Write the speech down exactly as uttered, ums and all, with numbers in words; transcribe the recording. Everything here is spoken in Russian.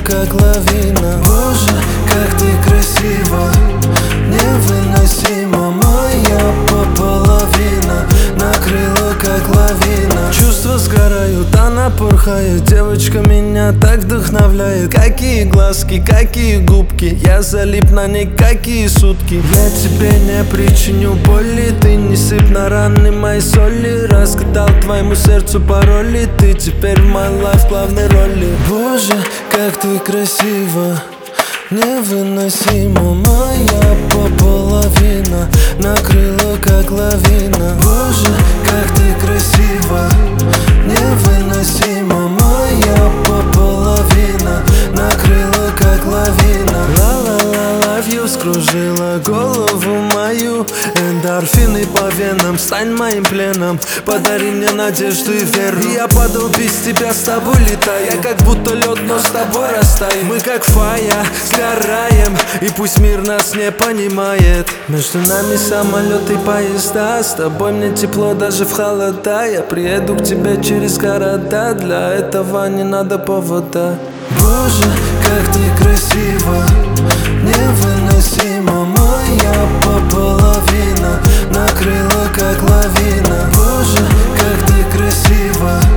как лавина. Боже, как ты красива, невыносимо. Моя пополовина накрыла как лавина. Чувства сгорают, она порхает. Девочка меня так вдохновляет. Какие глазки, какие губки, я залип на ней какие сутки. Я тебе не причиню боли, ты не сыпь на раны мои соли. Раскатал твоему сердцу пароли, ты теперь в my life в главной роли. Боже, как ты красива, невыносимо. Моя пополовина накрыла как лавина. Боже, как ты красива, невыносимо. Моя пополовина накрыла как лавина. Ла-ла-ла, love you, скружила голову мою. Эндорфины по венам, стань моим пленом. Подари мне надежду и веру. И я падал без тебя, с тобой летаю. Я как будто лед, но с тобой растаю. Мы как фая, сгораем, и пусть мир нас не понимает. Между нами самолеты и поезда. С тобой мне тепло даже в холода. Я приеду к тебе через города. Для этого не надо повода. Боже, как ты красива, невыносимо. Моя пополовина накрыла как лавина. Боже, как ты красива,